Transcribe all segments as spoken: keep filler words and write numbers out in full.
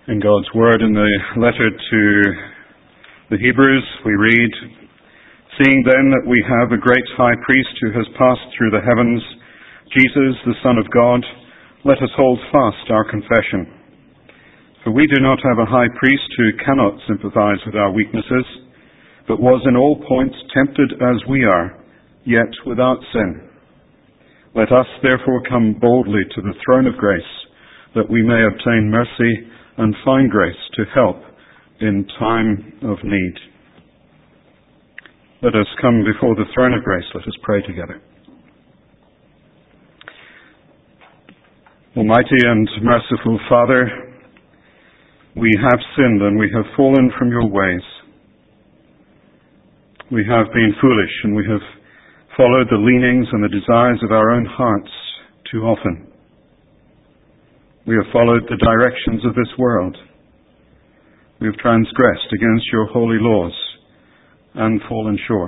In God's Word, in the letter to the Hebrews, we read, "Seeing then that we have a great high priest who has passed through the heavens, Jesus, the Son of God, let us hold fast our confession. For we do not have a high priest who cannot sympathize with our weaknesses, but was in all points tempted as we are, yet without sin. Let us therefore come boldly to the throne of grace, that we may obtain mercy and find grace to help in time of need." Let us come before the throne of grace. Let us pray together. Almighty and merciful Father, we have sinned and we have fallen from your ways. We have been foolish and we have followed the leanings and the desires of our own hearts too often. We have followed the directions of this world. We have transgressed against your holy laws and fallen short.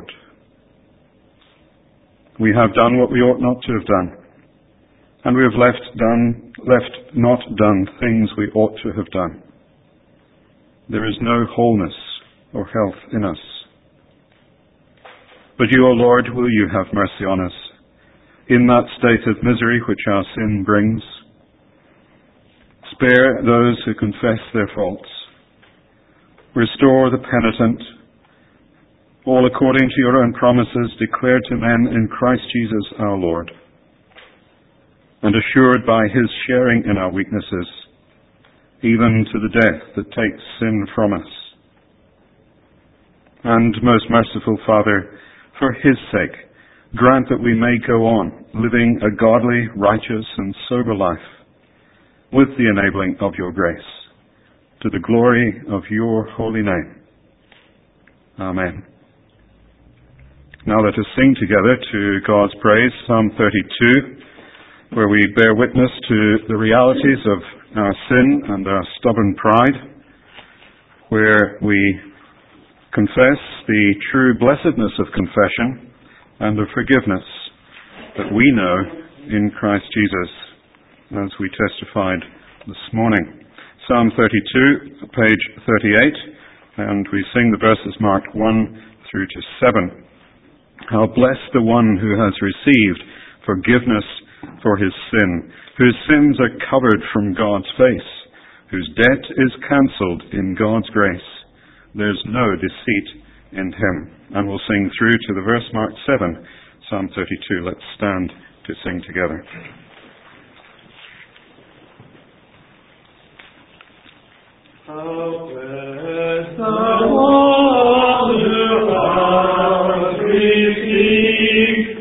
We have done what we ought not to have done, and we have left done, left not done things we ought to have done. There is no wholeness or health in us. But you, O Lord, will you have mercy on us in that state of misery which our sin brings? Spare those who confess their faults. Restore the penitent. All according to your own promises declared to men in Christ Jesus our Lord, and assured by his sharing in our weaknesses, even to the death that takes sin from us. And most merciful Father, for his sake, grant that we may go on living a godly, righteous, and sober life, with the enabling of your grace, to the glory of your holy name. Amen. Now let us sing together to God's praise, Psalm thirty-two, where we bear witness to the realities of our sin and our stubborn pride, where we confess the true blessedness of confession and of forgiveness that we know in Christ Jesus, as we testified this morning. Psalm thirty-two, page thirty-eight, and we sing the verses marked one through to seven. How blessed the one who has received forgiveness for his sin, whose sins are covered from God's face, whose debt is cancelled in God's grace. There's no deceit in him. And we'll sing through to the verse marked seven, Psalm thirty-two. Let's stand to sing together. How blessed the one who has received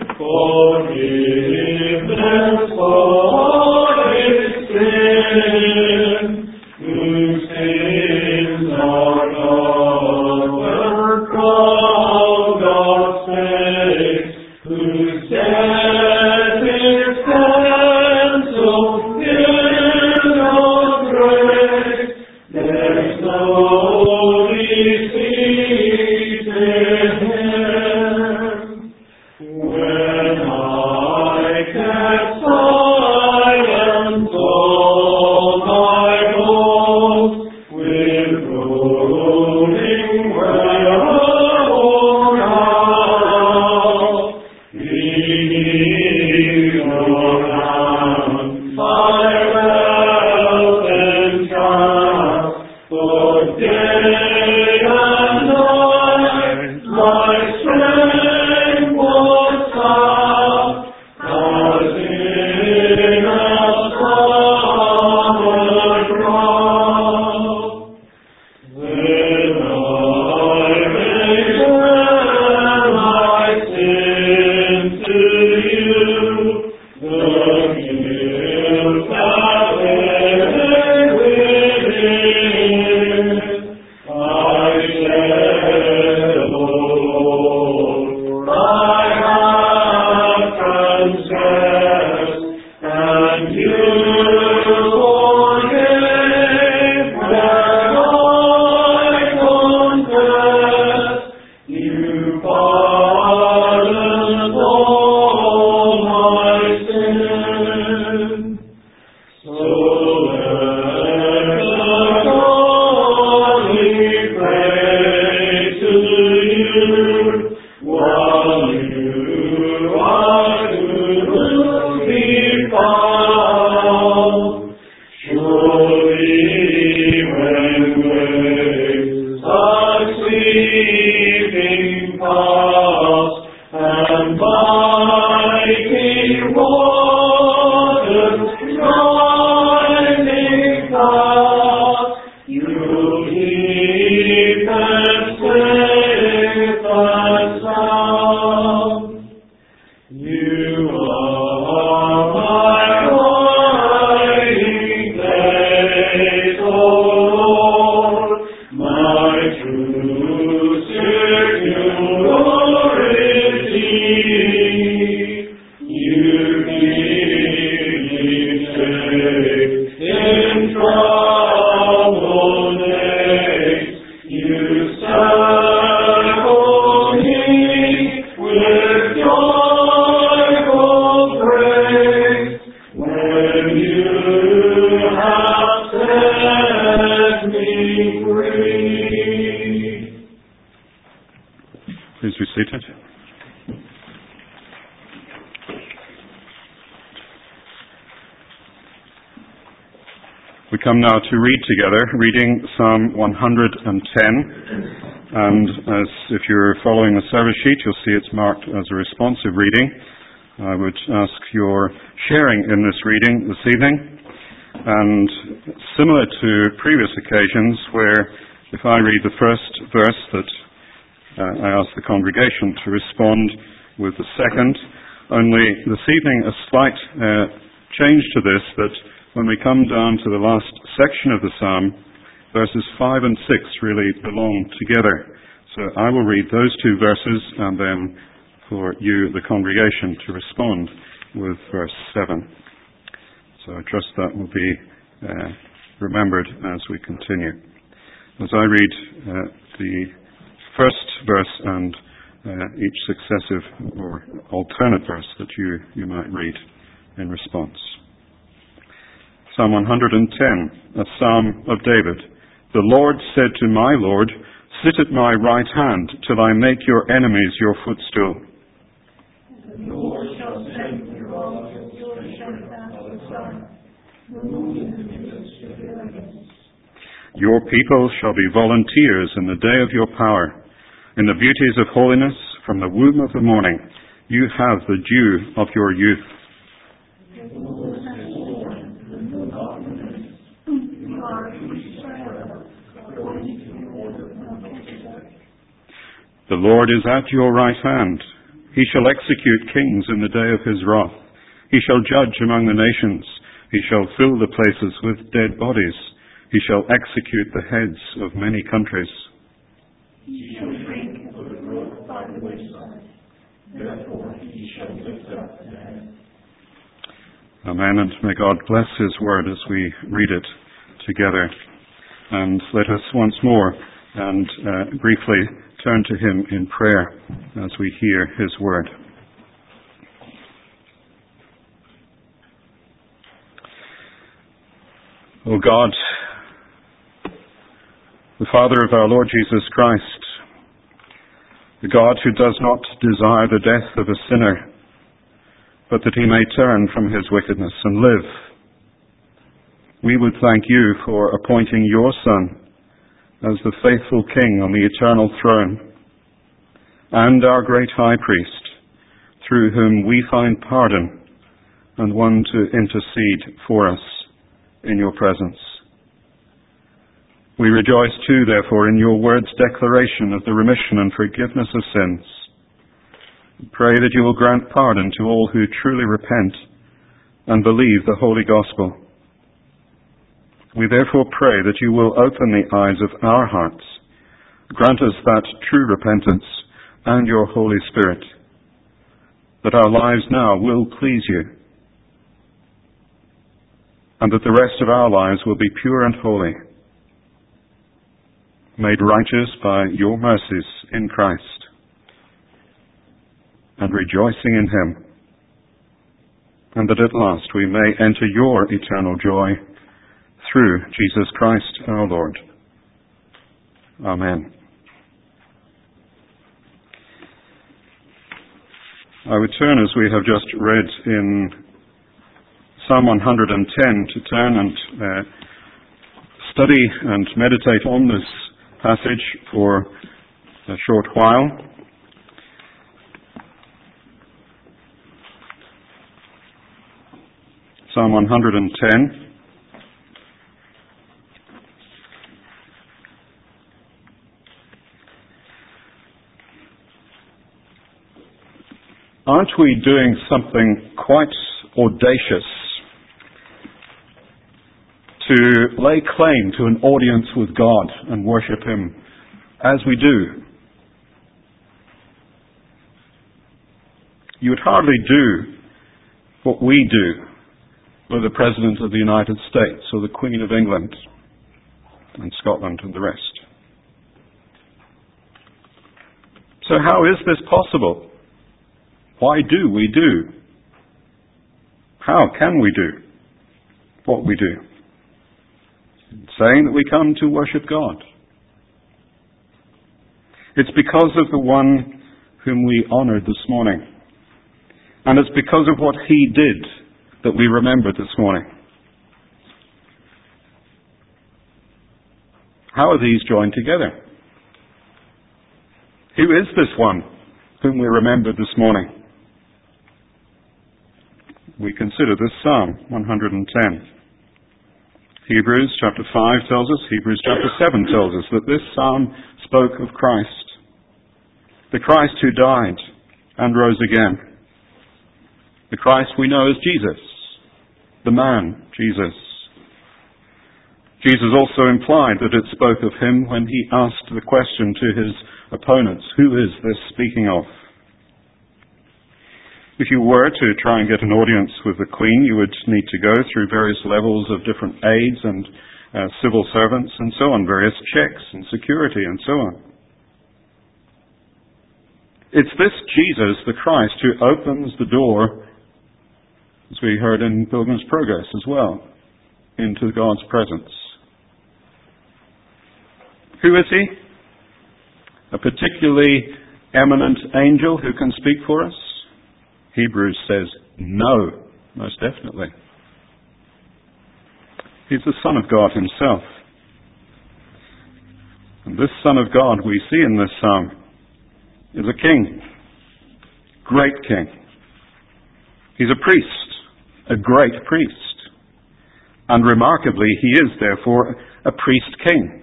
forgiveness for his sin, whose sins are covered from God's face, whose debt is cancelled in God's grace. There's no deceit in him. When I kept silence all my bones, with groaning worn out, leaning your hand, my wealth and trust, for day and night my strength was sought, as in a summer drought. Then I may turn my sin to you, the guilt that lay within. deep and safe and sound. You are my hiding place, O Lord, my true security. You keep me safe in troubled days. You circle me with joyful praise when you have set me free. Please be seated. We come now to read together, reading Psalm one hundred ten. And as if you're following the service sheet, you'll see it's marked as a responsive reading. I would ask your sharing in this reading this evening. And similar to previous occasions where if I read the first verse that uh, I ask the congregation to respond with the second, only this evening a slight uh, change to this, that when we come down to the last section of the psalm, verses five and six really belong together. So I will read those two verses and then for you, the congregation, to respond with verse seven. So I trust that will be uh, remembered as we continue. As I read uh, the first verse and uh, each successive or alternate verse that you, you might read in response. Psalm one hundred ten, a psalm of David. The Lord said to my Lord, sit at my right hand till I make your enemies your footstool. The Lord shall send the rod of your shepherd of the sun, removing the midst of your enemies. Your people shall be volunteers in the day of your power. In the beauties of holiness, from the womb of the morning, you have the dew of your youth. The Lord has sworn the new covenant. You are Israel, according to the order of Melchizedek. The Lord is at your right hand. He shall execute kings in the day of his wrath. He shall judge among the nations. He shall fill the places with dead bodies. He shall execute the heads of many countries. He shall drink of the brook by the wayside. Therefore he shall lift up the head. Amen, and may God bless his word as we read it together. And let us once more and uh, briefly turn to him in prayer as we hear his word. O God, the Father of our Lord Jesus Christ, the God who does not desire the death of a sinner, but that he may turn from his wickedness and live, we would thank you for appointing your Son as the faithful King on the eternal throne, and our great High Priest, through whom we find pardon and one to intercede for us in your presence. We rejoice too, therefore, in your word's declaration of the remission and forgiveness of sins. We pray that you will grant pardon to all who truly repent and believe the holy gospel. We therefore pray that you will open the eyes of our hearts, grant us that true repentance and your Holy Spirit, that our lives now will please you, and that the rest of our lives will be pure and holy, made righteous by your mercies in Christ, and rejoicing in him, and that at last we may enter your eternal joy through Jesus Christ our Lord. Amen. I would turn, as we have just read in Psalm one hundred ten, to turn and uh, study and meditate on this passage for a short while. Psalm one hundred ten. aren't we doing something quite audacious to lay claim to an audience with God and worship Him as we do? You would hardly do what we do with the President of the United States or the Queen of England and Scotland and the rest. So how is this possible? Why do we do? How can we do what we do? Saying that we come to worship God. It's because of the one whom we honored this morning. And it's because of what He did that we remember this morning. How are these joined together? Who is this one whom we remember this morning? We consider this Psalm one hundred ten. Hebrews chapter five tells us, Hebrews chapter seven tells us that this psalm spoke of Christ. The Christ who died and rose again. The Christ we know as Jesus. The man, Jesus. Jesus also implied that it spoke of Him when He asked the question to His opponents, who is this speaking of? If you were to try and get an audience with the Queen, you would need to go through various levels of different aides and uh, civil servants and so on, various checks and security and so on. It's this Jesus, the Christ, who opens the door, as we heard in Pilgrim's Progress as well, into God's presence. Who is He? A particularly eminent angel who can speak for us? Hebrews says no, most definitely. He's the Son of God Himself. And this Son of God we see in this psalm is a king, great king. He's a priest, a great priest. And remarkably, He is therefore a priest king,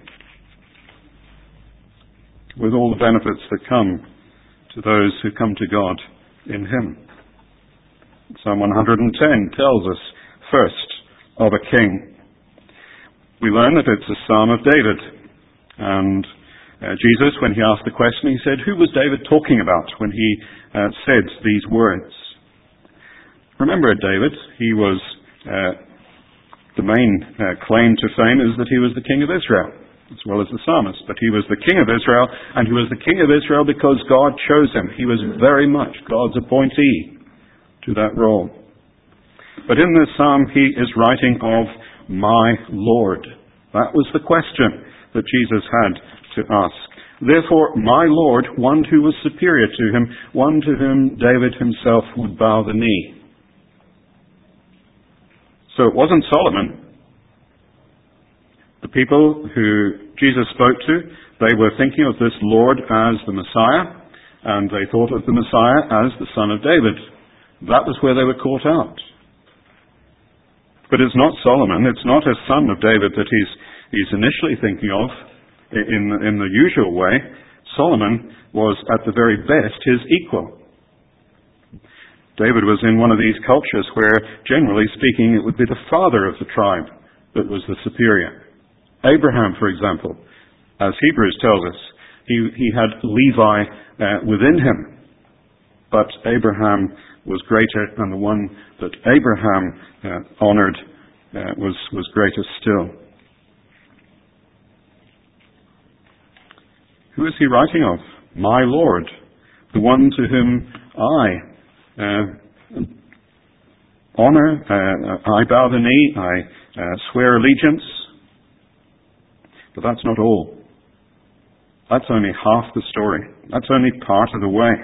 with all the benefits that come to those who come to God in Him. Psalm one hundred ten tells us first of a king. We learn that it's a psalm of David. And uh, Jesus, when He asked the question, He said, who was David talking about when He uh, said these words? Remember David, he was, uh, the main uh, claim to fame is that he was the king of Israel, as well as the psalmist. But he was the king of Israel, and he was the king of Israel because God chose him. He was very much God's appointee to that role. But in this psalm, he is writing of my Lord. That was the question that Jesus had to ask. Therefore, my Lord, one who was superior to him, one to whom David himself would bow the knee. So it wasn't Solomon. The people who Jesus spoke to, they were thinking of this Lord as the Messiah, and they thought of the Messiah as the son of David. That was where they were caught out. But it's not Solomon, it's not a son of David that he's, he's initially thinking of in, in the usual way. Solomon was at the very best his equal. David was in one of these cultures where, generally speaking, it would be the father of the tribe that was the superior. Abraham, for example, as Hebrews tells us, he, he had Levi uh, within him. But Abraham was greater, and the one that Abraham uh, honored uh, was, was greater still. Who is he writing of? My Lord, the one to whom I Uh, honor, uh, I bow the knee, I uh, swear allegiance. But that's not all. That's only half the story. That's only part of the way.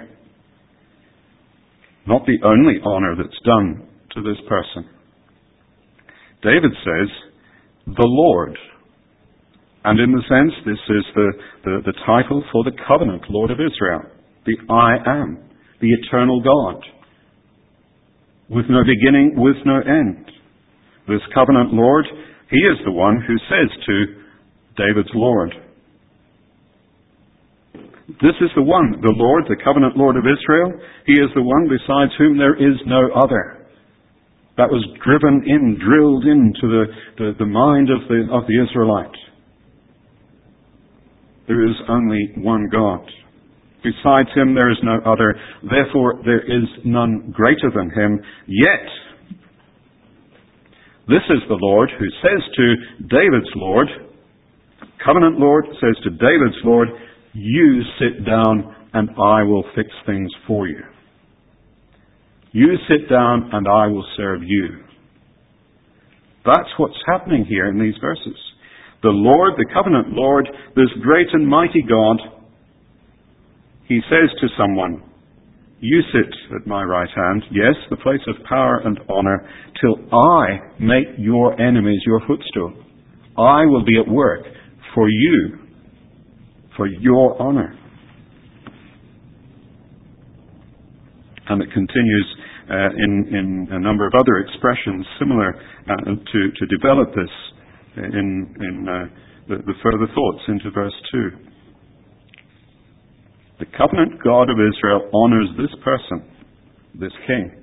Not the only honor that's done to this person. David says, the Lord. And in the sense, this is the, the, the title for the covenant Lord of Israel. The I am, the eternal God. With no beginning, with no end. This covenant Lord, He is the one who says to David's Lord, This is the one, the Lord, the covenant Lord of Israel. He is the one besides whom there is no other. That was driven in, drilled into the, the, the mind of the, of the Israelite. There is only one God. Besides him there is no other. Therefore there is none greater than him. Yet, this is the Lord who says to David's Lord, covenant Lord, says to David's Lord, you sit down and I will fix things for you. You sit down and I will serve you. That's what's happening here in these verses. The Lord, the covenant Lord, this great and mighty God, he says to someone, you sit at my right hand, yes, the place of power and honor, till I make your enemies your footstool. I will be at work for you, for your honor. And it continues uh, in, in a number of other expressions similar uh, to, to develop this in, in uh, the, the further thoughts into verse two. The covenant God of Israel honors this person, this king.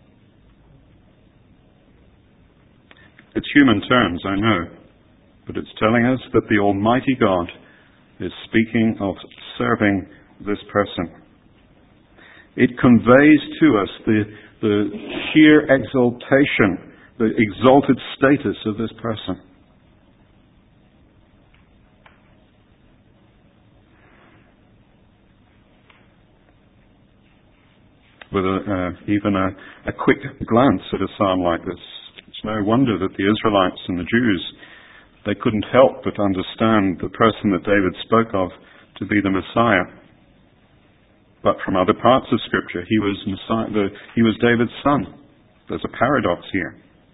It's human terms, I know, but it's telling us that the Almighty God is speaking of serving this person. It conveys to us the, the sheer exaltation, the exalted status of this person. With a, uh, even a, a quick glance at a psalm like this, it's no wonder that the Israelites and the Jews, they couldn't help but understand the person that David spoke of to be the Messiah. But from other parts of Scripture, he was Messiah, the, he was David's son. There's a paradox here.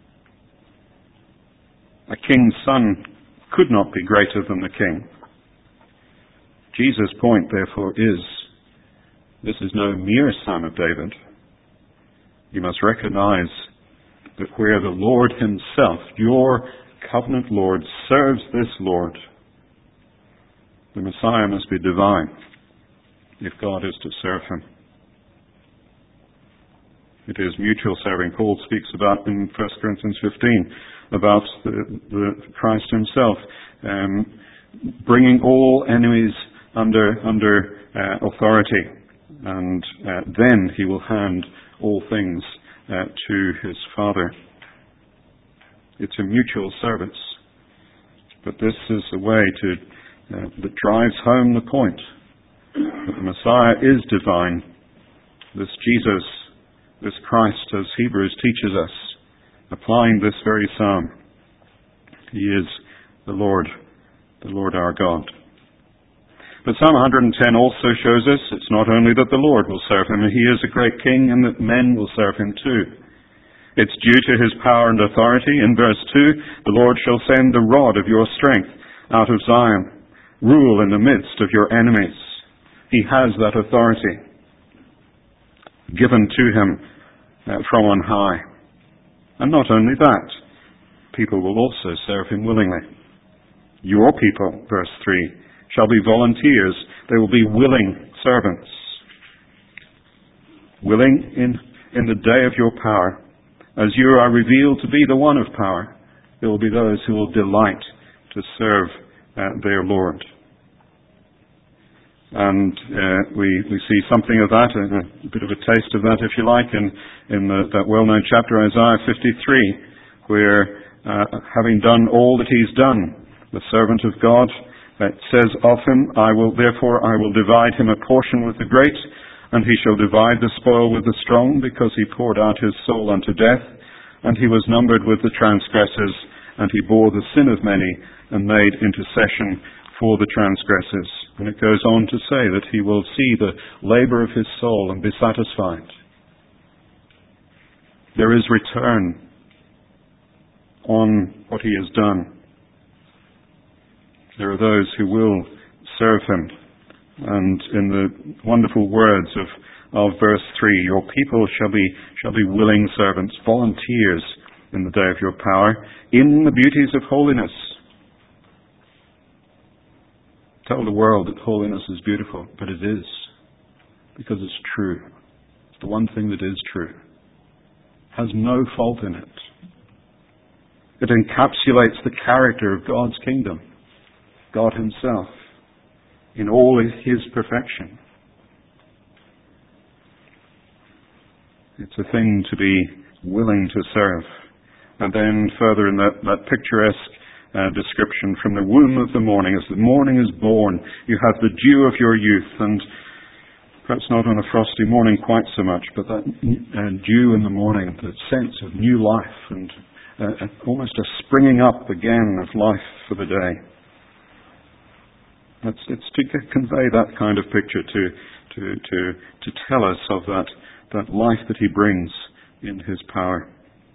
A king's son could not be greater than the king. Jesus' point, therefore, is this is no mere son of David. You must recognize that where the Lord himself, your covenant Lord, serves this Lord, the Messiah must be divine if God is to serve him. It is mutual serving. Paul speaks about in First Corinthians fifteen about the, the Christ himself um, bringing all enemies under under uh, authority. And uh, then he will hand all things uh, to his Father. It's a mutual service. But this is a way to uh, that drives home the point that the Messiah is divine. This Jesus, this Christ, as Hebrews teaches us, applying this very psalm, he is the Lord, the Lord our God. But Psalm one hundred ten also shows us it's not only that the Lord will serve him, he is a great king, and that men will serve him too. It's due to his power and authority. In verse two, the Lord shall send the rod of your strength out of Zion, rule in the midst of your enemies. He has that authority given to him uh, from on high. And not only that, people will also serve him willingly. Your people, verse three, shall be volunteers. They will be willing servants. Willing in, in the day of your power. As you are revealed to be the one of power, there will be those who will delight to serve uh, their Lord. And uh, we, we see something of that, a, a bit of a taste of that, if you like, in, in the, that well-known chapter, Isaiah fifty-three, where uh, having done all that he's done, the servant of God, it says of him, I will, therefore I will divide him a portion with the great, and he shall divide the spoil with the strong, because he poured out his soul unto death, and he was numbered with the transgressors, and he bore the sin of many, and made intercession for the transgressors. And it goes on to say that he will see the labor of his soul and be satisfied. There is return on what he has done. There are those who will serve him. And in the wonderful words of, of verse three, your people shall be, shall be willing servants, volunteers in the day of your power, in the beauties of holiness. tell the world that holiness is beautiful, but it is, because it's true. It's the one thing that is true. Has no fault in it. It encapsulates the character of God's kingdom, God Himself, in all His perfection. It's a thing to be willing to serve. And then further in that, that picturesque uh, description, from the womb of the morning, as the morning is born, you have the dew of your youth, and perhaps not on a frosty morning quite so much, but that uh, dew in the morning, the sense of new life and uh, almost a springing up again of life for the day. It's, it's to convey that kind of picture, to to to to tell us of that that life that He brings in His power.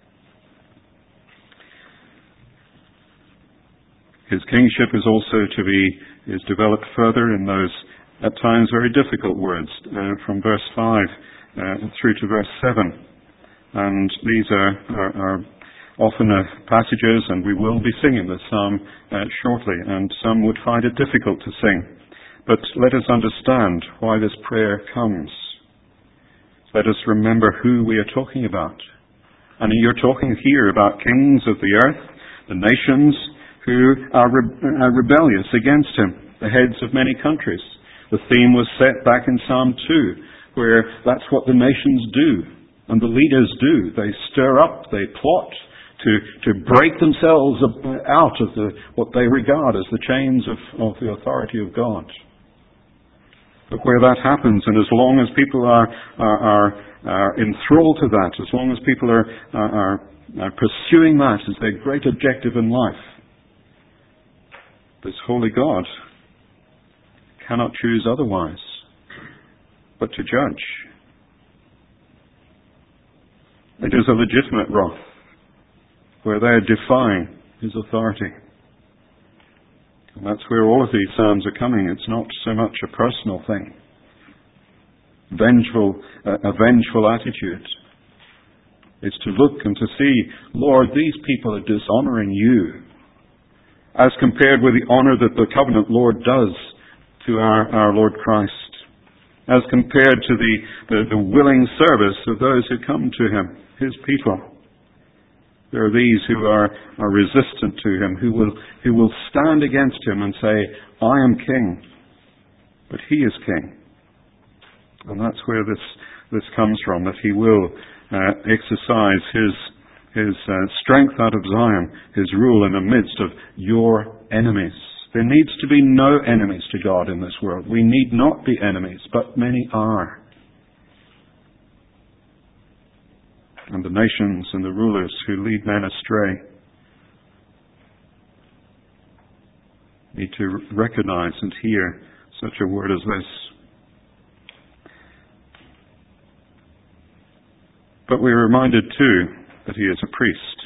His kingship is also to be is developed further in those at times very difficult words uh, from verse five uh, through to verse seven, and these are are, are often uh, passages, and we will be singing this psalm uh, shortly, and some would find it difficult to sing. But let us understand why this prayer comes. Let us remember who we are talking about. And you're talking here about kings of the earth, the nations who are, re- are rebellious against Him, the heads of many countries. The theme was set back in Psalm two, where that's what the nations do, and the leaders do. They stir up, they plot, to, to break themselves out of the, what they regard as the chains of, of the authority of God. But where that happens, and as long as people are, are, are, are enthralled to that, as long as people are, are, are pursuing that as their great objective in life, this holy God cannot choose otherwise but to judge. It is a legitimate wrath, where they are defying His authority. And that's where all of these psalms are coming. It's not so much a personal thing. Vengeful, uh, a vengeful attitude. It's to look and to see, Lord, these people are dishonoring You, as compared with the honor that the covenant Lord does to our, our Lord Christ, as compared to the, the, the willing service of those who come to Him, His people. There are these who are, are resistant to Him, who will, who will stand against Him and say, I am king, but He is king. And that's where this, this comes from, that He will uh, exercise His, his uh, strength out of Zion, His rule in the midst of your enemies. There needs to be no enemies to God in this world. We need not be enemies, but many are. And the nations and the rulers who lead men astray need to recognize and hear such a word as this. But we're reminded too that He is a priest,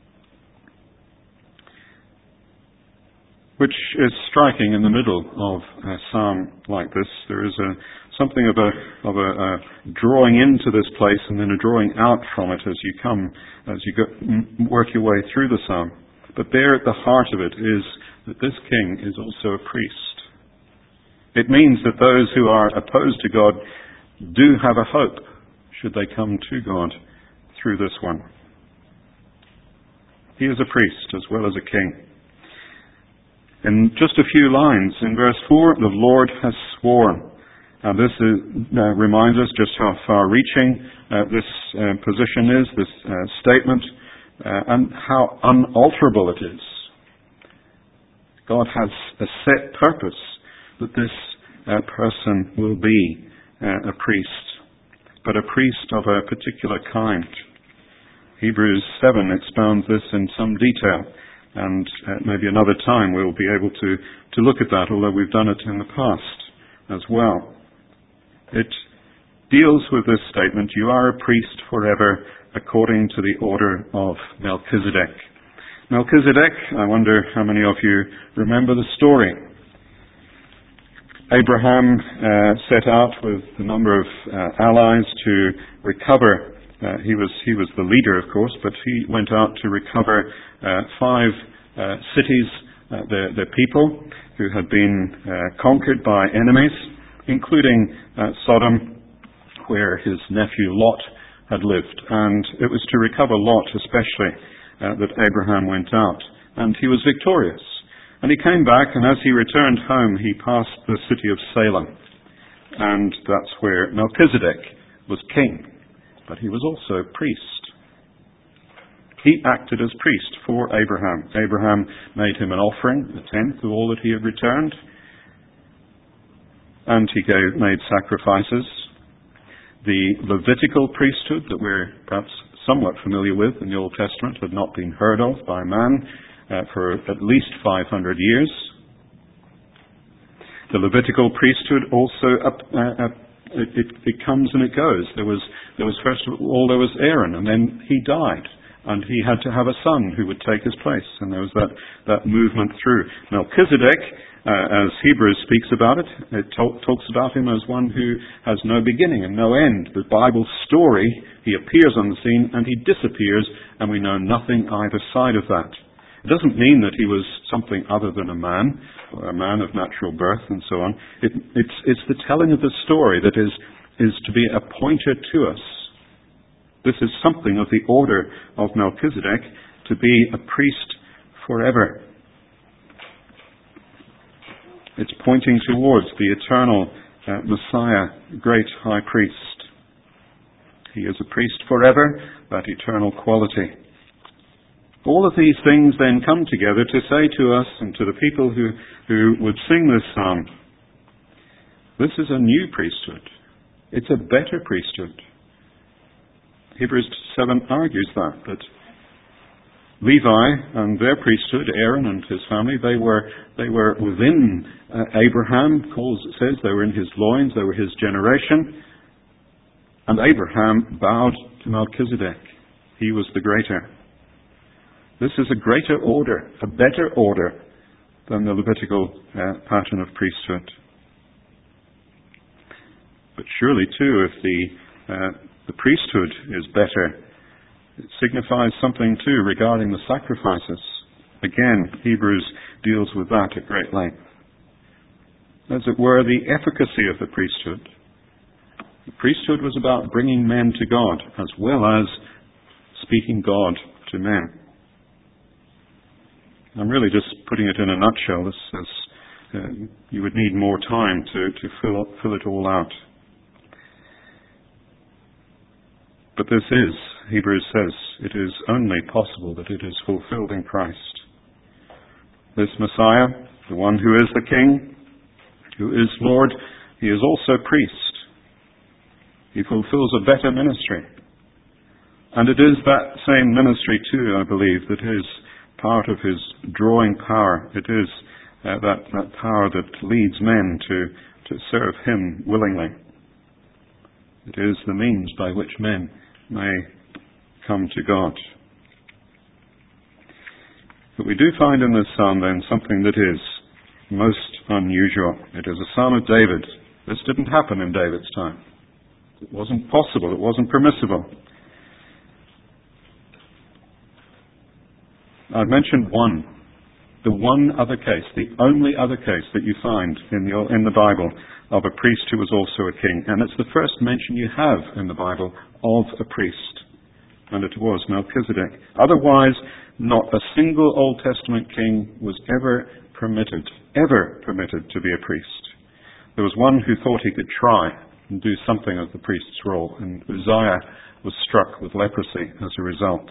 which is striking in the middle of a psalm like this. There is a something of a of a, a drawing into this place and then a drawing out from it as you come, as you go, work your way through the psalm. But there at the heart of it is that this king is also a priest. It means that those who are opposed to God do have a hope, should they come to God through this one. He is a priest as well as a king. In just a few lines, in verse four, the Lord has sworn. Now this is, uh, reminds us just how far-reaching uh, this uh, position is, this uh, statement, uh, and how unalterable it is. God has a set purpose that this uh, person will be uh, a priest, but a priest of a particular kind. Hebrews seven expounds this in some detail, and uh, maybe another time we'll be able to, to look at that, although we've done it in the past as well. It deals with this statement, you are a priest forever according to the order of Melchizedek. Melchizedek, I wonder how many of you remember the story. Abraham uh, set out with a number of uh, allies to recover. Uh, he was he was the leader, of course, but he went out to recover uh, five uh, cities, uh, their, their people, who had been uh, conquered by enemies, including uh, Sodom, where his nephew Lot had lived. And it was to recover Lot especially uh, that Abraham went out. And he was victorious. And he came back, and as he returned home, he passed the city of Salem. And that's where Melchizedek was king. But he was also priest. He acted as priest for Abraham. Abraham made him an offering, a tenth of all that he had returned. And he gave, made sacrifices. The Levitical priesthood that we're perhaps somewhat familiar with in the Old Testament had not been heard of by man uh, for at least five hundred years. The Levitical priesthood also, up, uh, uh, it, it, it comes and it goes. There was, there was first of all, there was Aaron, and then he died. And he had to have a son who would take his place. And there was that, that movement through. Melchizedek, uh, as Hebrews speaks about it, it talk, talks about him as one who has no beginning and no end. The Bible story, he appears on the scene and he disappears, and we know nothing either side of that. It doesn't mean that he was something other than a man, or a man of natural birth and so on. It, it's, it's the telling of the story that is, is to be a pointer to us. This is something of the order of Melchizedek, to be a priest forever. It's pointing towards the eternal uh, Messiah, great high priest. He is a priest forever, that eternal quality. All of these things then come together to say to us and to the people who, who would sing this psalm, this is a new priesthood. It's a better priesthood. Hebrews seven argues that, that Levi and their priesthood, Aaron and his family, they were they were within uh, Abraham, calls it says, they were in his loins, they were his generation, and Abraham bowed to Melchizedek. He was the greater. This is a greater order, a better order than the Levitical uh, pattern of priesthood. But surely, too, if the uh, the priesthood is better, it signifies something too regarding the sacrifices. Again, Hebrews deals with that at great length. As it were, the efficacy of the priesthood. The priesthood was about bringing men to God as well as speaking God to men. I'm really just putting it in a nutshell. This is, uh, you would need more time to, to fill, fill it all out. But this is, Hebrews says, it is only possible that it is fulfilled in Christ. This Messiah, the one who is the King, who is Lord, he is also priest. He fulfills a better ministry. And it is that same ministry too, I believe, that is part of his drawing power. It is uh, that, that power that leads men to, to serve him willingly. It is the means by which men may come to God. But we do find in this psalm then something that is most unusual. It is a psalm of David. This didn't happen in David's time. It wasn't possible. It wasn't permissible. I've mentioned one. The one other case, the only other case that you find in the, in the Bible of a priest who was also a king. And it's the first mention you have in the Bible of a priest. And it was Melchizedek. Otherwise, not a single Old Testament king was ever permitted, ever permitted to be a priest. There was one who thought he could try and do something of the priest's role, and Uzziah was struck with leprosy as a result.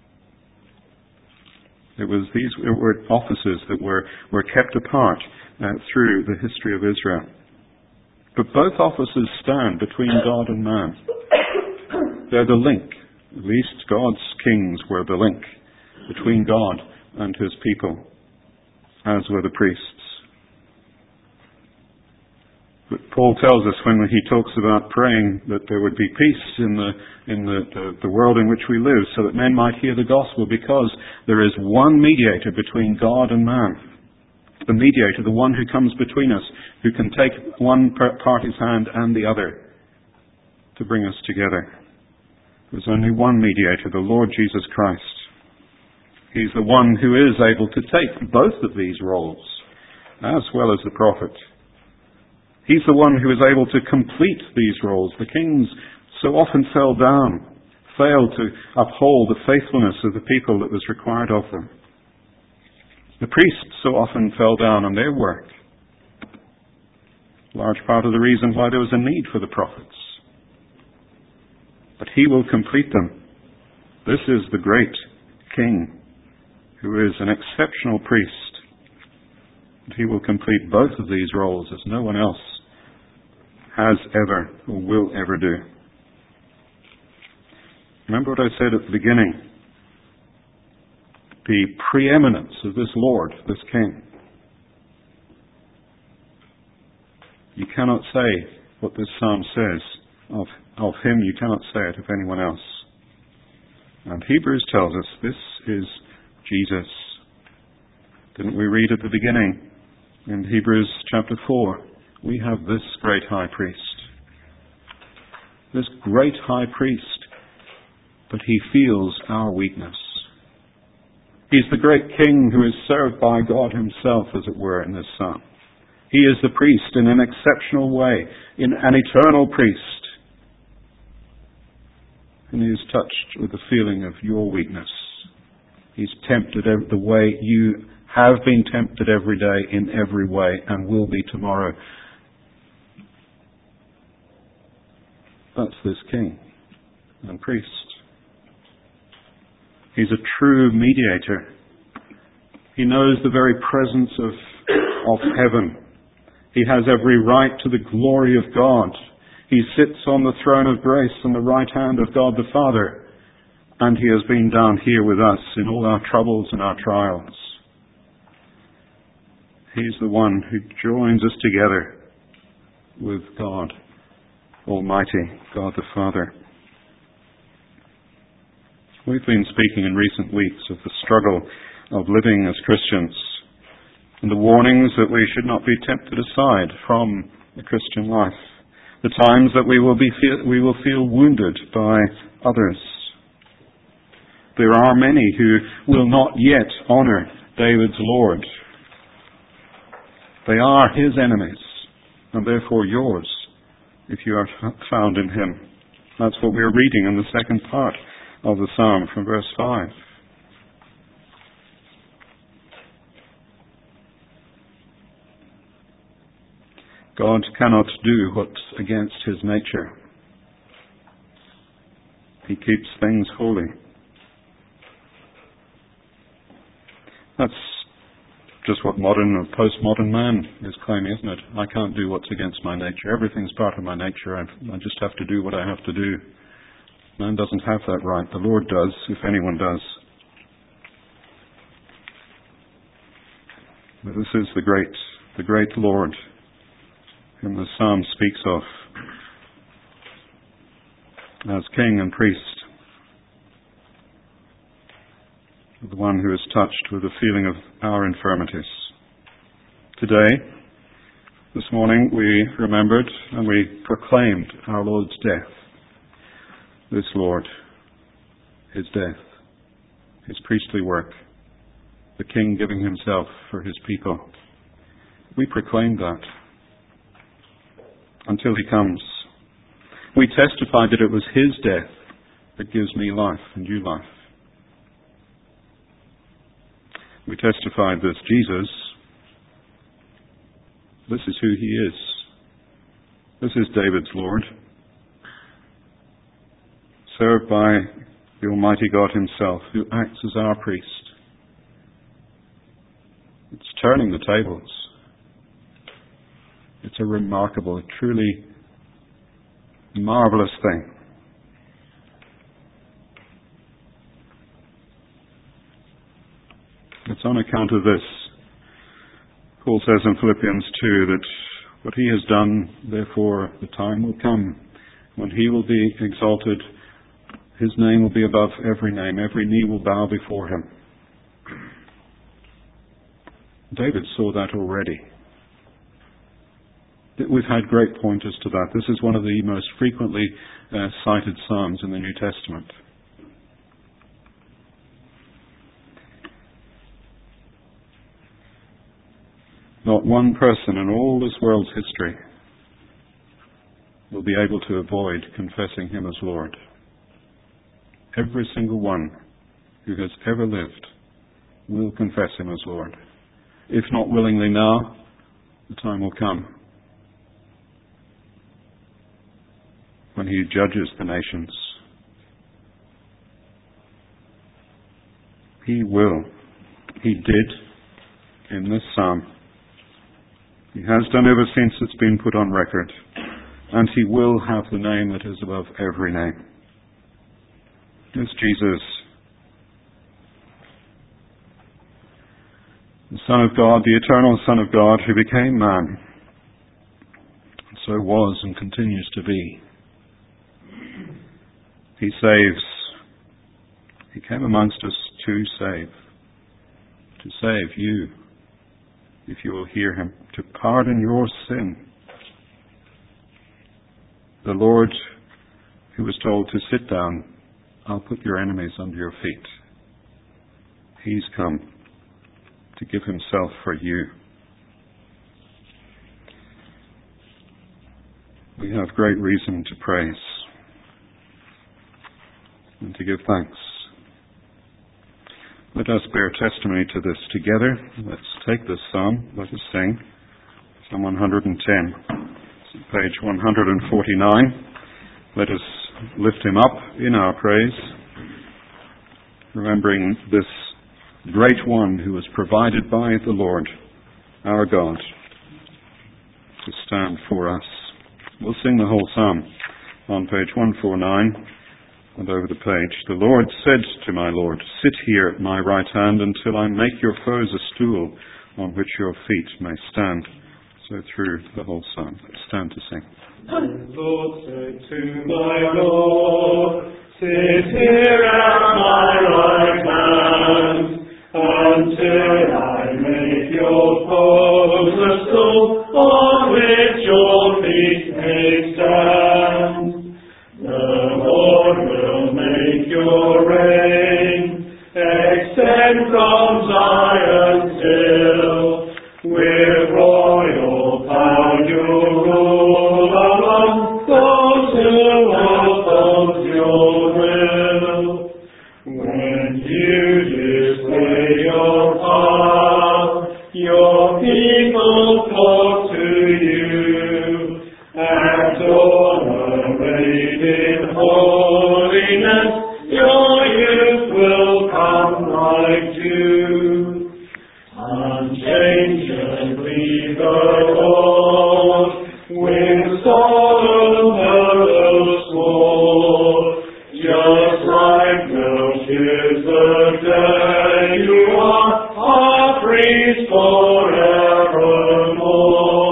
It was these were offices that were, were kept apart uh, through the history of Israel. But both offices stand between God and man. They're the link. At least God's kings were the link between God and his people, as were the priests. But Paul tells us when he talks about praying that there would be peace in the in the, the, the world in which we live, so that men might hear the gospel, because there is one mediator between God and man. The mediator, the one who comes between us, who can take one party's hand and the other to bring us together. There's only one mediator, the Lord Jesus Christ. He's the one who is able to take both of these roles as well as the prophet. He's the one who is able to complete these roles. The kings so often fell down, failed to uphold the faithfulness of the people that was required of them. The priests so often fell down on their work. Large part of the reason why there was a need for the prophets. But he will complete them. This is the great King, who is an exceptional priest. And he will complete both of these roles as no one else has ever or will ever do. Remember what I said at the beginning. The preeminence of this Lord, this King. You cannot say what this psalm says of, of him. You cannot say it of anyone else. And Hebrews tells us this is Jesus. Didn't we read at the beginning in Hebrews chapter four? We have this great high priest. This great high priest. But he feels our weakness. He's the great King who is served by God himself, as it were, in this psalm. He is the priest in an exceptional way, in an eternal priest. And he is touched with the feeling of your weakness. He's tempted the way you have been tempted every day, in every way, and will be tomorrow. That's this King and priest. He's a true mediator. He knows the very presence of, of heaven. He has every right to the glory of God. He sits on the throne of grace on the right hand of God the Father. And he has been down here with us in all our troubles and our trials. He's the one who joins us together with God Almighty, God the Father. We've been speaking in recent weeks of the struggle of living as Christians and the warnings that we should not be tempted aside from the Christian life. The times that we will be feel, we will feel wounded by others. There are many who will not yet honour David's Lord. They are his enemies and therefore yours if you are found in him. That's what we're reading in the second part of the psalm from verse five. God cannot do what's against his nature. He keeps things holy. That's just what modern or postmodern man is claiming, isn't it? I can't do what's against my nature. Everything's part of my nature. I, I just have to do what I have to do. Man doesn't have that right. The Lord does, if anyone does. But this is the great, the great Lord whom the psalm speaks of as King and priest, the one who is touched with the feeling of our infirmities. Today, this morning, we remembered and we proclaimed our Lord's death. This Lord, his death, his priestly work, the King giving himself for his people. We proclaim that until he comes. We testify that it was his death that gives me life and you life. We testified that Jesus, this is who he is. This is David's Lord, served by the Almighty God himself, who acts as our priest. It's turning the tables. It's a remarkable, a truly marvelous thing. It's on account of this, Paul says in Philippians two, that what he has done, therefore the time will come when he will be exalted. His name will be above every name. Every knee will bow before him. David saw that already. We've had great pointers to that. This is one of the most frequently uh, cited psalms in the New Testament. Not one person in all this world's history will be able to avoid confessing him as Lord. Every single one who has ever lived will confess him as Lord. If not willingly now, the time will come when he judges the nations. He will. He did in this psalm. He has done ever since it's been put on record. And he will have the name that is above every name. It's Jesus, the Son of God, the eternal Son of God, who became man, and so was and continues to be. He saves. He came amongst us to save. To save you, if you will hear him, to pardon your sin. The Lord who was told to sit down, I'll put your enemies under your feet. He's come to give himself for you. We have great reason to praise and to give thanks. Let us bear testimony to this together. Let's take this psalm. Let us sing Psalm one hundred ten. It's page one hundred forty-nine. Let us lift him up in our praise, remembering this great one who was provided by the Lord, our God, to stand for us. We'll sing the whole psalm on page one forty-nine. And over the page, the Lord said to my Lord, sit here at my right hand until I make your foes a stool on which your feet may stand. So through the whole psalm. Let's stand to sing. The Lord said to my Lord, sit here at my right hand until I make your foes a stool on which your feet may stand. The Lord will make your reign extend from Zion's hill. With royal power you rule among those who oppose your will. When you display your power, your people flock to you, and all arrayed in holiness, your youth will come like dew. Unchangeably the Lord, with solemn purpose more, just like milk is the day you are a priest forevermore.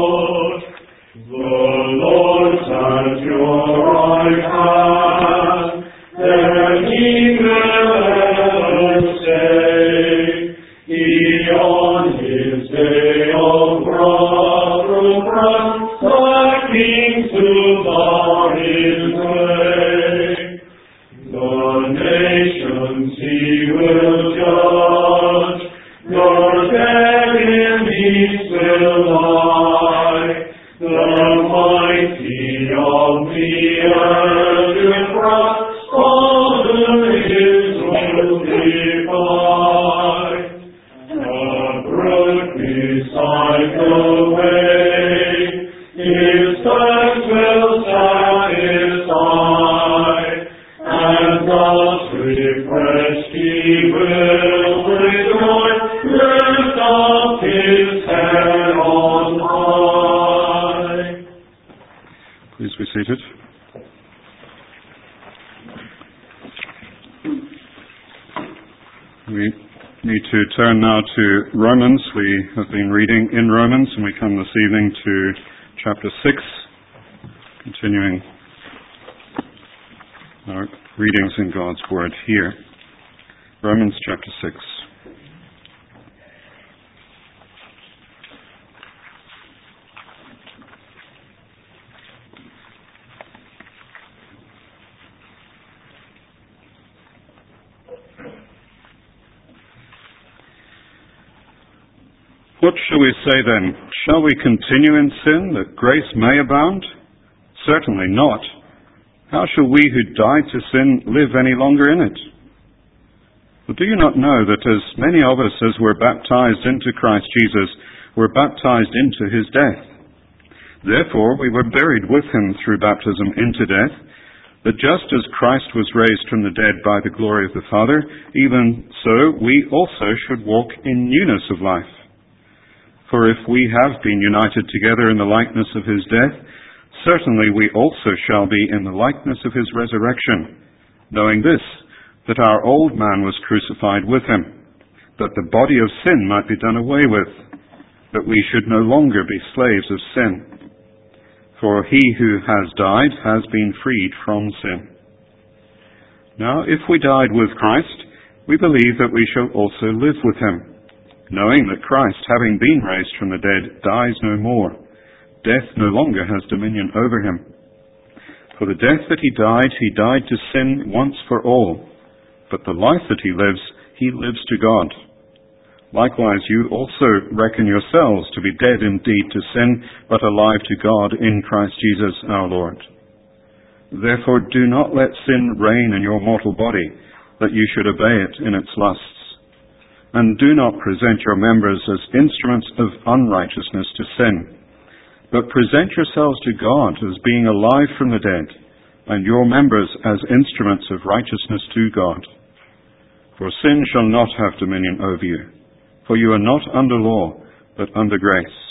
The Lord's at your right hand, then he will ever stay. He on his day of wrath will grant the kings who bar his way. The nations he will judge, your dead enemies will lie. The mighty of the earth will crush, all who his will defy. The brook beside the way, his thirst will satisfy, and thus refreshed he will rejoice, lift up his head on high. Please be seated. We need to turn now to Romans. We have been reading in Romans, and we come this evening to chapter six, continuing our readings in God's Word here. Romans chapter six. What shall we say then? Shall we continue in sin that grace may abound? Certainly not. How shall we who died to sin live any longer in it? But do you not know that as many of us as were baptized into Christ Jesus were baptized into his death? Therefore we were buried with him through baptism into death, that just as Christ was raised from the dead by the glory of the Father, even so we also should walk in newness of life. For if we have been united together in the likeness of his death, certainly we also shall be in the likeness of his resurrection, knowing this, that our old man was crucified with him, that the body of sin might be done away with, that we should no longer be slaves of sin. For he who has died has been freed from sin. Now, if we died with Christ, we believe that we shall also live with him, knowing that Christ, having been raised from the dead, dies no more. Death no longer has dominion over him. For the death that he died, he died to sin once for all. But the life that he lives, he lives to God. Likewise, you also reckon yourselves to be dead indeed to sin, but alive to God in Christ Jesus our Lord. Therefore do not let sin reign in your mortal body, that you should obey it in its lusts. And do not present your members as instruments of unrighteousness to sin, but present yourselves to God as being alive from the dead, and your members as instruments of righteousness to God. For sin shall not have dominion over you, for you are not under law, but under grace.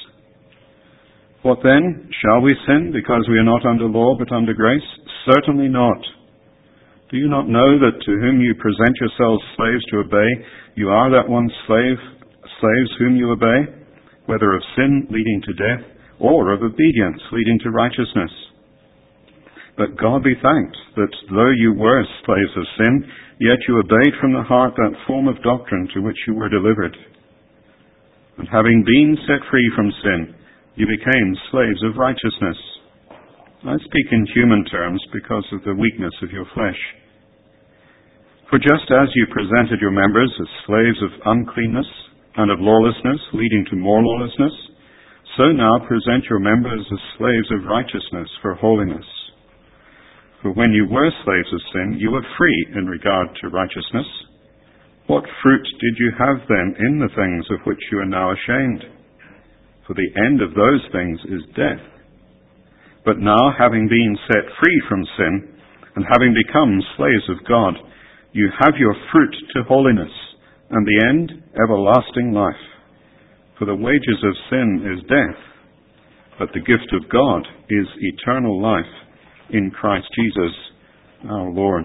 What then? Shall we sin because we are not under law, but under grace? Certainly not. Do you not know that to whom you present yourselves slaves to obey, you are that one slave, slaves whom you obey, whether of sin leading to death, or of obedience leading to righteousness? But God be thanked that though you were slaves of sin, yet you obeyed from the heart that form of doctrine to which you were delivered. And having been set free from sin, you became slaves of righteousness. I speak in human terms because of the weakness of your flesh. For just as you presented your members as slaves of uncleanness and of lawlessness, leading to more lawlessness, so now present your members as slaves of righteousness for holiness. For when you were slaves of sin, you were free in regard to righteousness. What fruit did you have then in the things of which you are now ashamed? For the end of those things is death. But now, having been set free from sin, and having become slaves of God, you have your fruit to holiness, and the end, everlasting life. For the wages of sin is death, but the gift of God is eternal life in Christ Jesus our Lord.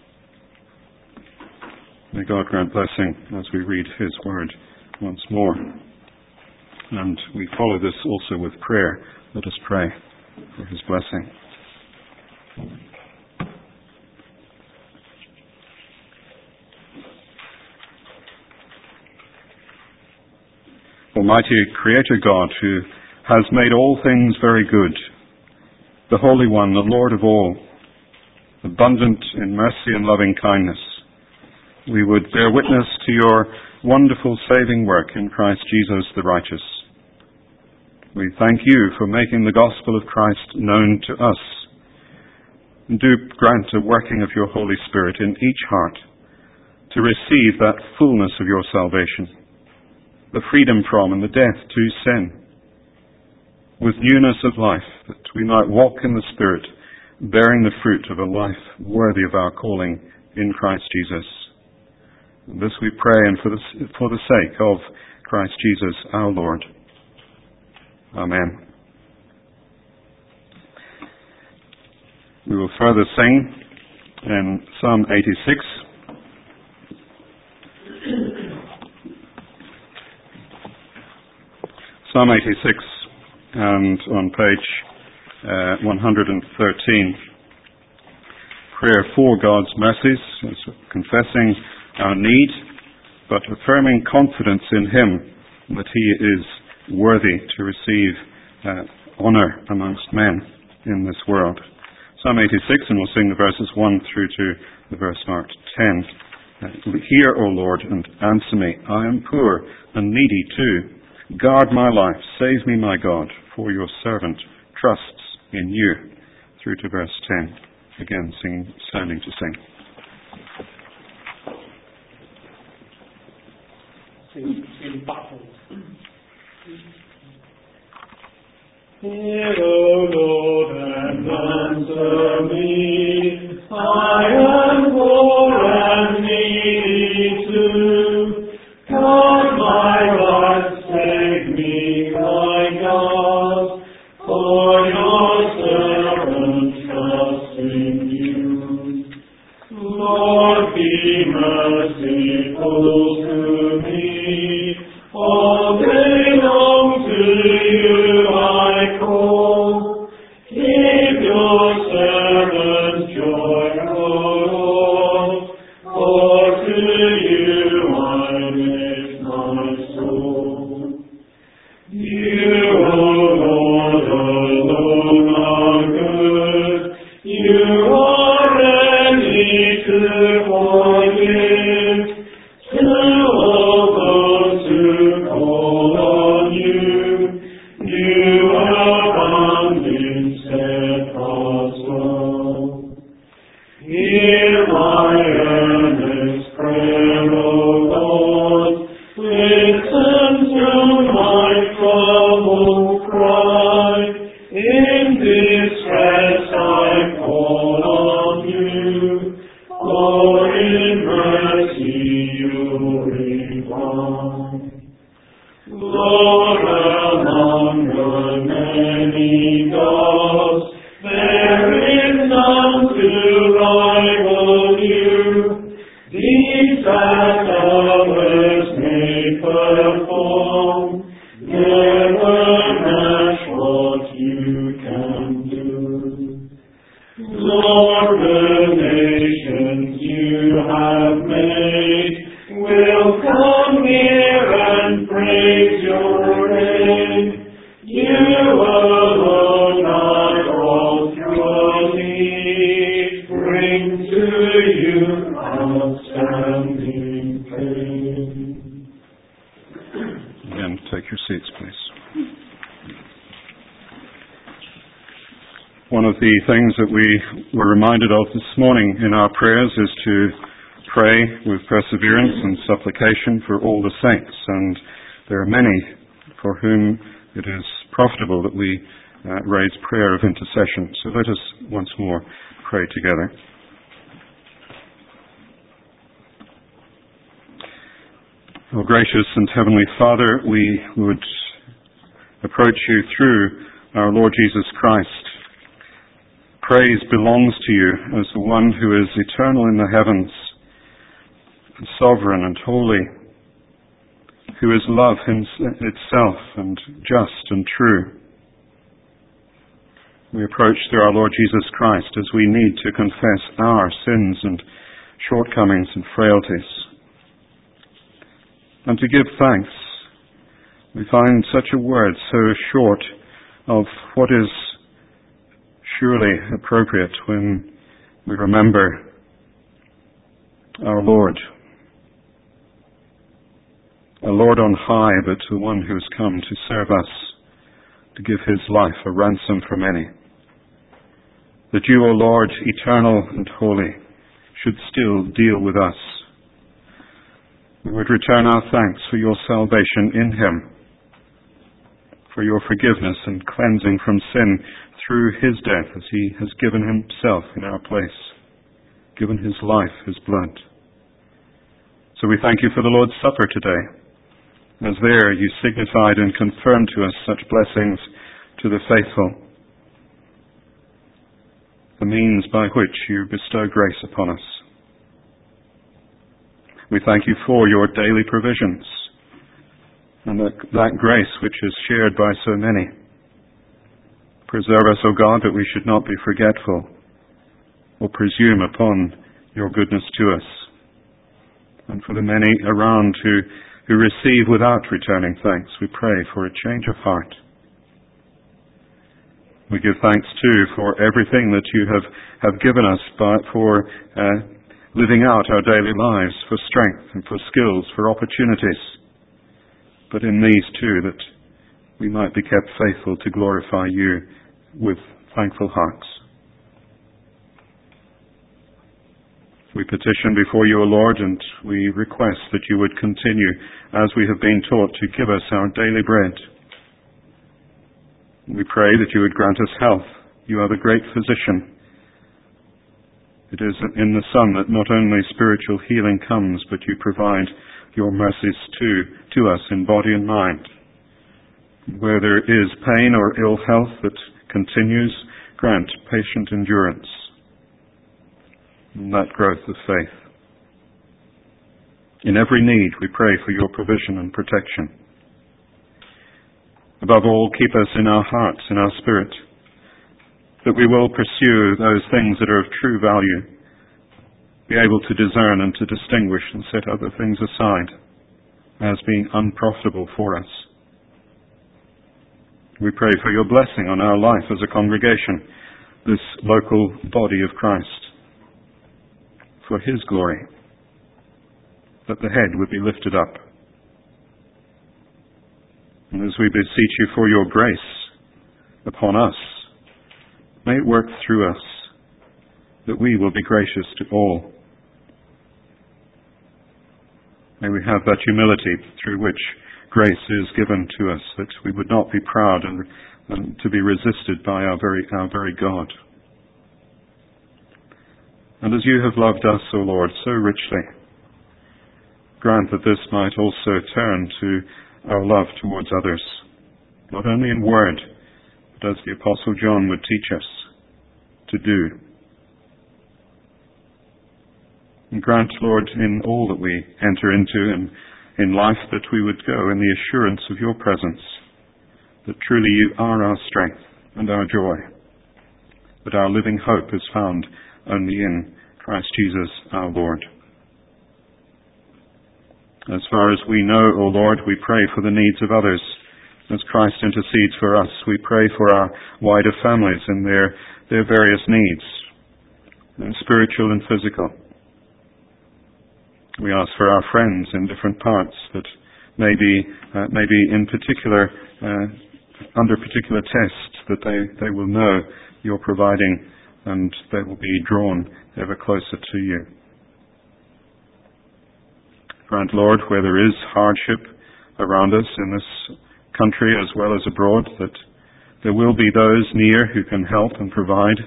May God grant blessing as we read his word once more. And we follow this also with prayer. Let us pray for his blessing. Almighty Creator God, who has made all things very good, the Holy One, the Lord of all, abundant in mercy and loving kindness, we would bear witness to your wonderful saving work in Christ Jesus the righteous. We thank you for making the gospel of Christ known to us. And do grant a working of your Holy Spirit in each heart to receive that fullness of your salvation, the freedom from and the death to sin, with newness of life, that we might walk in the Spirit, bearing the fruit of a life worthy of our calling in Christ Jesus. And this we pray, and for the, for the sake of Christ Jesus our Lord. Amen. We will further sing in Psalm eighty-six. Psalm eighty-six, and on page uh, one hundred thirteen, prayer for God's mercies, confessing our need, but affirming confidence in him that he is worthy to receive uh, honour amongst men in this world. Psalm eighty-six, and we'll sing the verses one through to the verse marked ten. Uh, Hear, O Lord, and answer me. I am poor and needy too. Guard my life, save me, my God, for your servant trusts in you. Through to verse ten. Again, singing, standing to sing. Sing, sing battle. Hear, O Lord, and answer me. I am poor and needy too. God, my life, save me, my God, for your servant trusts in you. Lord, be merciful to me. All day long to you I call. Give your servant joy, O Lord, for to you I lift my soul. You, O Lord, alone are good. You are ready to forgive. To all those who call on you, you abound in steadfast love. Hear my earnest prayer, O Lord. Listen to my troubled cry. In distress I call on you, for in mercy you reply. Lord, among the many gods, there is none to rival you. These that others may perform, never match what you can do. Lord, the nations you have made will come near and praise your name. You alone are all your needs. Bring to you outstanding pain. Again, take your seats, please. One of the things that we were reminded of this morning in our prayers is to pray with perseverance and supplication for all the saints, and there are many for whom it is profitable that we uh, raise prayer of intercession. So let us once more pray together. Oh, gracious and heavenly Father, we would approach you through our Lord Jesus Christ. Praise belongs to you as the one who is eternal in the heavens, sovereign and holy, who is love itself and just and true. We approach through our Lord Jesus Christ as we need to confess our sins and shortcomings and frailties, and to give thanks. We find such a word so short of what is surely appropriate when we remember our Lord. A Lord on high, but the one who has come to serve us, to give his life a ransom for many. That you, O Lord, eternal and holy, should still deal with us. We would return our thanks for your salvation in him, for your forgiveness and cleansing from sin through his death, as he has given himself in our place, given his life, his blood. So we thank you for the Lord's Supper today, as there you signified and confirmed to us such blessings to the faithful, the means by which you bestow grace upon us. We thank you for your daily provisions, and that, that grace which is shared by so many. Preserve us, O God, that we should not be forgetful or presume upon your goodness to us. And for the many around who, who receive without returning thanks, we pray for a change of heart. We give thanks, too, for everything that you have, have given us by, for uh, living out our daily lives, for strength and for skills, for opportunities. but in these too, that we might be kept faithful to glorify you with thankful hearts. We petition before you, O Lord, and we request that you would continue, as we have been taught, to give us our daily bread. We pray that you would grant us health. You are the great physician. It is in the Son that not only spiritual healing comes, but you provide your mercies too, to us in body and mind. Where there is pain or ill health that continues, grant patient endurance and that growth of faith. In every need, we pray for your provision and protection. Above all, keep us in our hearts, in our spirit, that we will pursue those things that are of true value, be able to discern and to distinguish and set other things aside as being unprofitable for us. We pray for your blessing on our life as a congregation, this local body of Christ, for his glory, that the head would be lifted up. And as we beseech you for your grace upon us, may it work through us, that we will be gracious to all. May we have that humility through which grace is given to us, that we would not be proud and, and to be resisted by our very, our very God. And as you have loved us, O Lord, so richly, grant that this might also turn to our love towards others, not only in word, but as the Apostle John would teach us to do. And grant, Lord, in all that we enter into and in life, that we would go in the assurance of your presence, that truly you are our strength and our joy, that our living hope is found only in Christ Jesus our Lord. As far as we know, O Lord, we pray for the needs of others. As Christ intercedes for us, we pray for our wider families and their, their various needs, spiritual and physical. We ask for our friends in different parts that maybe, uh, maybe in particular, uh, under particular tests, that they, they will know you're providing and they will be drawn ever closer to you. Grant, Lord, where there is hardship around us in this country as well as abroad, that there will be those near who can help and provide,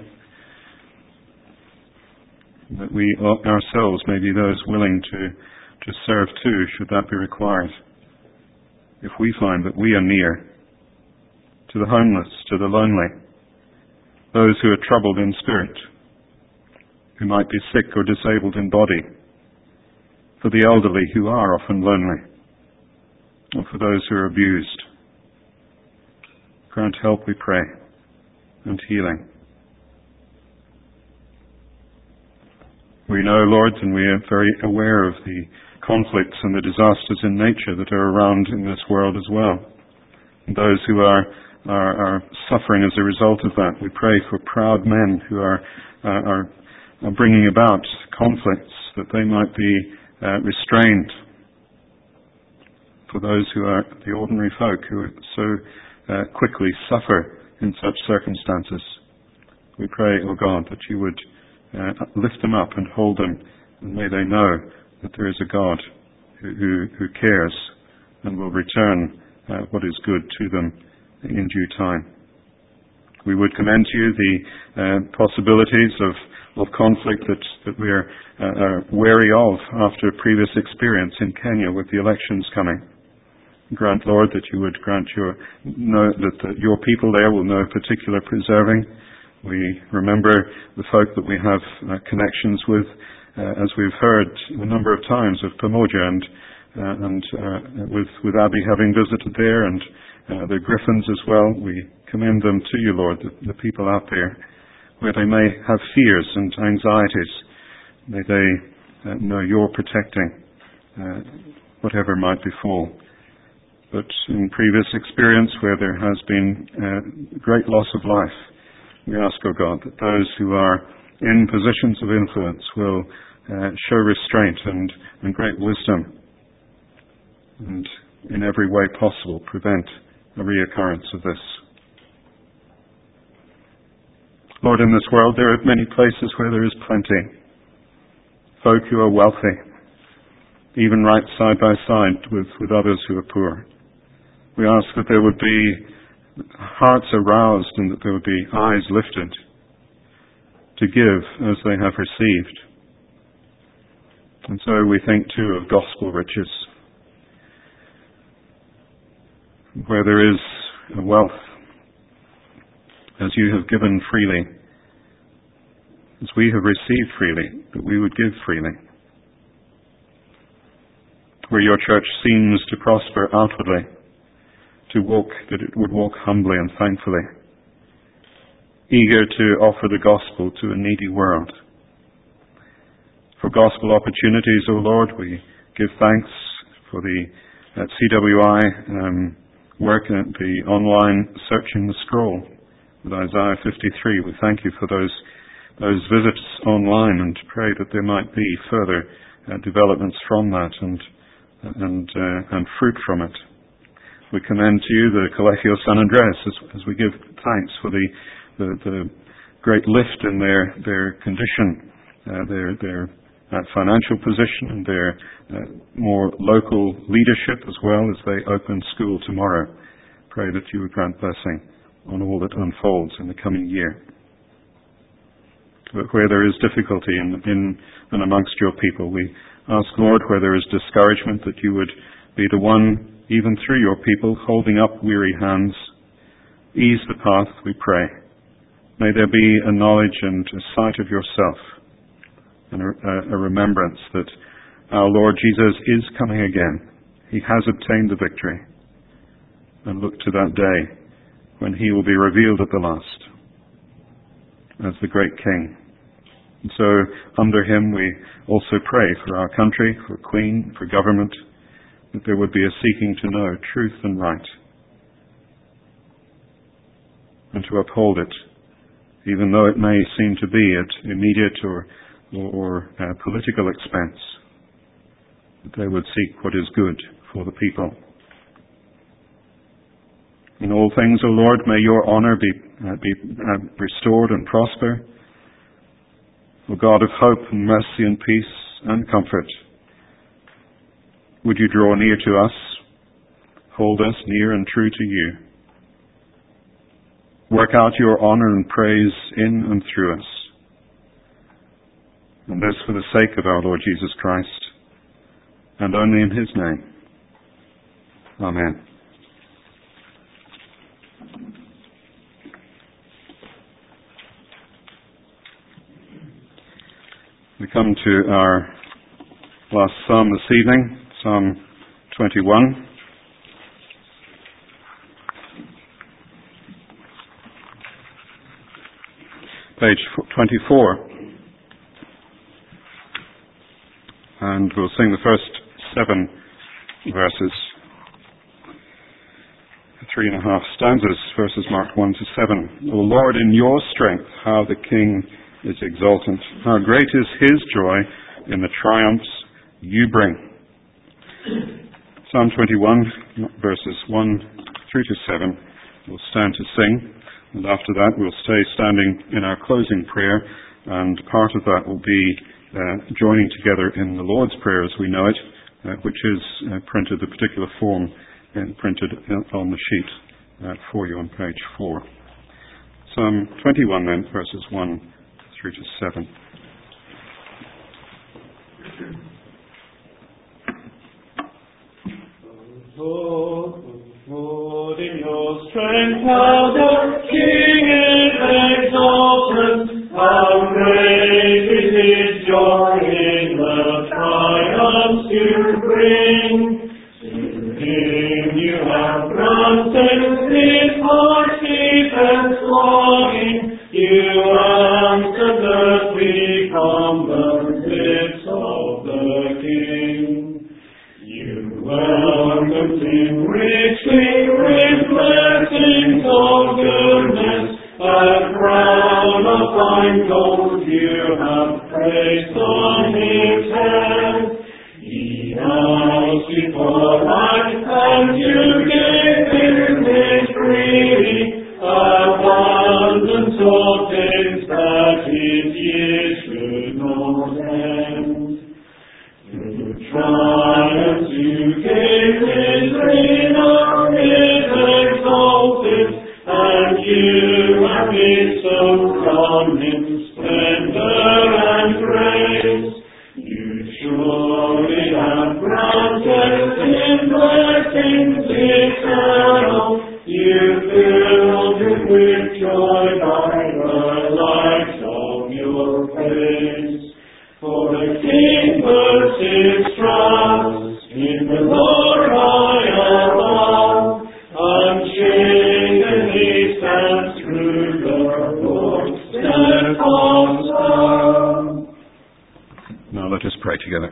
that we ourselves may be those willing to, to serve too, should that be required. If we find that we are near to the homeless, to the lonely, those who are troubled in spirit, who might be sick or disabled in body, for the elderly who are often lonely, or for those who are abused. Grant help, we pray, and healing. We know, Lord, and we are very aware of the conflicts and the disasters in nature that are around in this world as well. And those who are, are, are suffering as a result of that, we pray for proud men who are, uh, are, are bringing about conflicts, that they might be uh, restrained. For those who are the ordinary folk who so uh, quickly suffer in such circumstances, we pray, O God, that you would Uh, lift them up and hold them, and may they know that there is a God who, who, who cares and will return uh, what is good to them in due time. We would commend to you the uh, possibilities of, of conflict that, that we are, uh, are wary of after previous experience in Kenya with the elections coming. Grant, Lord, that you would grant your know that the, your people there will know particular preserving. We remember the folk that we have uh, connections with, uh, as we've heard a number of times of Pamoja, and uh, and uh, with with Abby having visited there, and uh, the Griffins as well. We commend them to you, Lord, the, the people out there, where they may have fears and anxieties. May they uh, know you're protecting uh, whatever might befall. But in previous experience, where there has been uh, great loss of life, we ask, O God, that those who are in positions of influence will uh, show restraint and, and great wisdom, and in every way possible, prevent a reoccurrence of this. Lord, in this world there are many places where there is plenty. Folk who are wealthy, even right side by side with, with others who are poor. We ask that there would be hearts aroused and that there would be eyes lifted to give as they have received. And so we think too of gospel riches, where there is a wealth, as you have given freely, as we have received freely, that we would give freely. Where your church seems to prosper outwardly, to walk, that it would walk humbly and thankfully, eager to offer the gospel to a needy world. For gospel opportunities, O Lord, we give thanks for the at C W I um, work at the online Searching the Scroll with Isaiah fifty-three. We thank you for those those visits online and pray that there might be further uh, developments from that and and uh, and fruit from it. We commend to you the Colegio San Andres as, as we give thanks for the the, the great lift in their their condition, uh, their their uh, financial position, and their uh, more local leadership as well as they open school tomorrow. Pray that you would grant blessing on all that unfolds in the coming year. But where there is difficulty in, in and amongst your people, we ask, Lord, where there is discouragement, that you would be the one, even through your people, holding up weary hands. Ease the path, we pray. May there be a knowledge and a sight of yourself, and a, a remembrance that our Lord Jesus is coming again. He has obtained the victory. And look to that day when he will be revealed at the last as the great King. And so under him we also pray for our country, for Queen, for government, that there would be a seeking to know truth and right, and to uphold it, even though it may seem to be at immediate or, or, or uh, political expense, that they would seek what is good for the people. In all things, O Lord, may your honour be, uh, be uh, restored and prosper. O God of hope and mercy and peace and comfort, would you draw near to us, hold us near and true to you. Work out your honour and praise in and through us. And this for the sake of our Lord Jesus Christ, and only in his name. Amen. We come to our last psalm this evening, Psalm twenty-one. Page twenty-four. And we'll sing the first seven verses. Three and a half stanzas, verses marked one to seven. O Lord, in your strength, how the King is exultant. How great is his joy in the triumphs you bring. Psalm twenty-one, verses one through to seven. We'll stand to sing, and after that we'll stay standing in our closing prayer, and part of that will be uh, joining together in the Lord's Prayer as we know it, uh, which is uh, printed, the particular form and printed on the sheet uh, for you on page four. Psalm twenty-one then, verses one through to seven. Lord, Lord, in your strength, how the King is exalted, how great is his joy in the triumphs you bring. To him you have granted his heart's deepest longing. You answer the weak on the lips of the King. You welcomed him richly with blessings of thousands of days that his years should not end. Through triumphs you gave his reign on his exalted, and you have bestowed on him splendor and grace. You surely have granted him blessings eternal. You filled him with joy by the light of your face. For the King puts his trust in the Lord high above. Unshaken he stands through the Lord's steadfast love. Now let us pray together.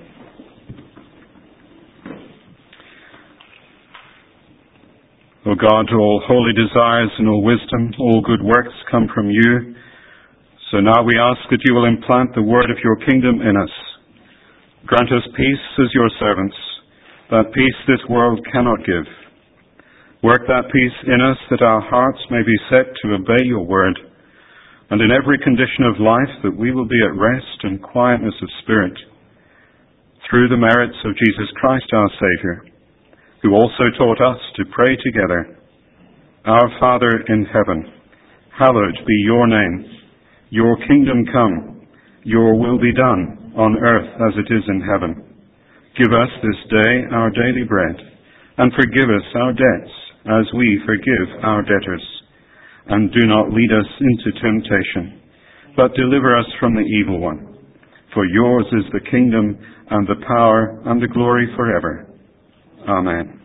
O God, all holy desires and all wisdom, all good works come from you. So now we ask that you will implant the word of your kingdom in us. Grant us peace as your servants, that peace this world cannot give. Work that peace in us that our hearts may be set to obey your word, and in every condition of life that we will be at rest and quietness of spirit, through the merits of Jesus Christ our Saviour, who also taught us to pray together. Our Father in heaven, hallowed be your name. Your kingdom come, your will be done, on earth as it is in heaven. Give us this day our daily bread, and forgive us our debts, as we forgive our debtors. And do not lead us into temptation, but deliver us from the evil one. For yours is the kingdom, and the power, and the glory forever. Amen.